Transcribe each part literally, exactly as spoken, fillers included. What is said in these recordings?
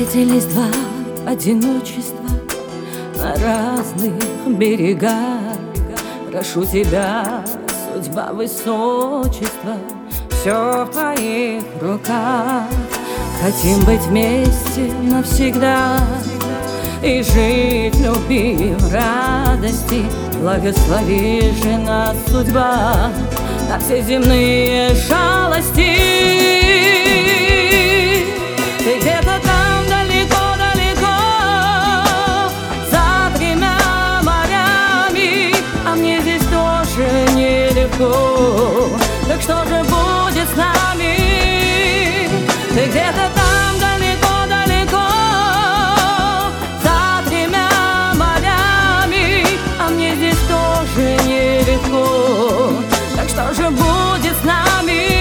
Встретились два одиночества на разных берегах. Прошу тебя, судьба, высочество, все в твоих руках. Хотим быть вместе навсегда и жить в любви, в радости. Благослови же нас, судьба, на все земные шалости. Ты где-то там далеко-далеко, за тремя морями, а мне здесь тоже нелегко. Так что же будет с нами? Ты где-то там далеко-далеко, за тремя морями, а мне здесь тоже нелегко. Так что же будет с нами?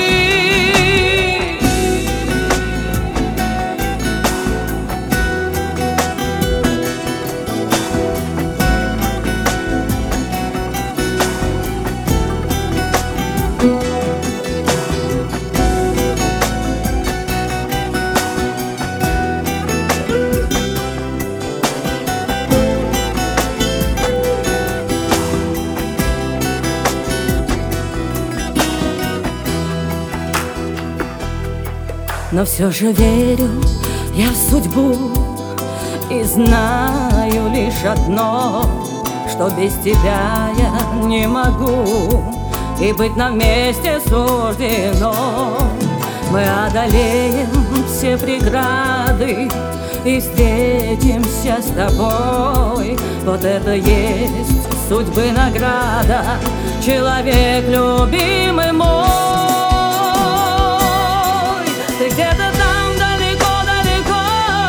Но все же верю я в судьбу и знаю лишь одно, что без тебя я не могу, и быть нам вместе суждено. Мы одолеем все преграды и встретимся с тобой. Вот это есть судьбы награда, человек любимый мой. Ты где-то там далеко-далеко,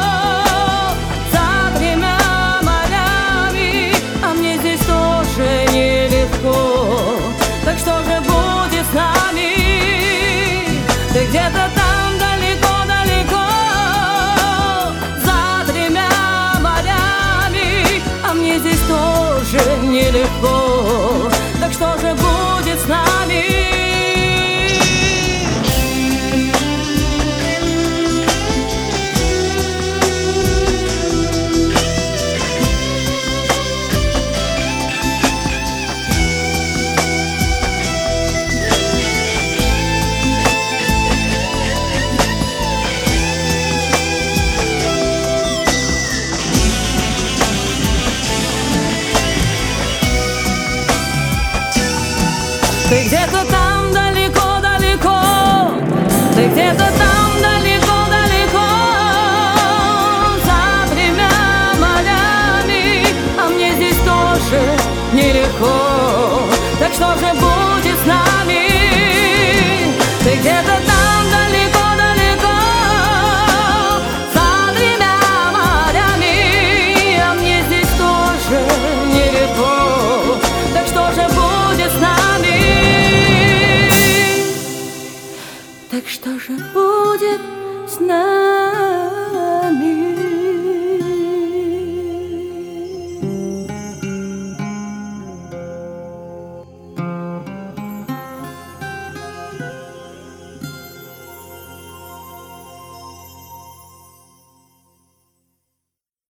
за тремя морями, а мне здесь тоже нелегко. Так что же будет с нами? Ты где-то там далеко-далеко, за тремя морями, а мне здесь тоже нелегко. Так что же будет с нами? Ты где-то там далеко-далеко, ты где-то там далеко-далеко, за тремя морями, а мне здесь тоже нелегко. Так что же будет с нами? Ты где-то там далеко-далеко, за тремя морями, а мне здесь тоже нелегко. Так что же будет с нами? Так что же будет